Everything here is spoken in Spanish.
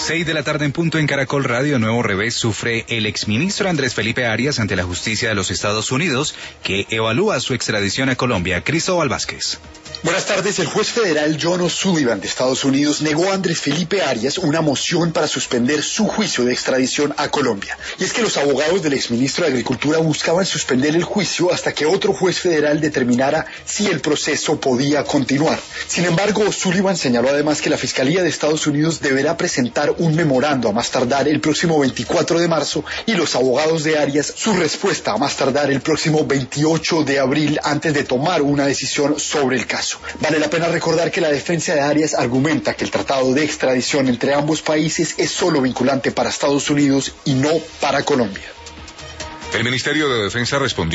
6 de la tarde en punto en Caracol Radio. Nuevo revés sufre el exministro Andrés Felipe Arias ante la justicia de los Estados Unidos, que evalúa su extradición a Colombia. Cristóbal Vázquez. Buenas tardes. El juez federal John O'Sullivan de Estados Unidos negó a Andrés Felipe Arias una moción para suspender su juicio de extradición a Colombia. Y es que los abogados del exministro de Agricultura buscaban suspender el juicio hasta que otro juez federal determinara si el proceso podía continuar. Sin embargo, O'Sullivan señaló además que la Fiscalía de Estados Unidos deberá presentar un memorando a más tardar el próximo 24 de marzo y los abogados de Arias su respuesta a más tardar el próximo 28 de abril antes de tomar una decisión sobre el caso. Vale la pena recordar que la defensa de Arias argumenta que el tratado de extradición entre ambos países es solo vinculante para Estados Unidos y no para Colombia. El Ministerio de Defensa respondió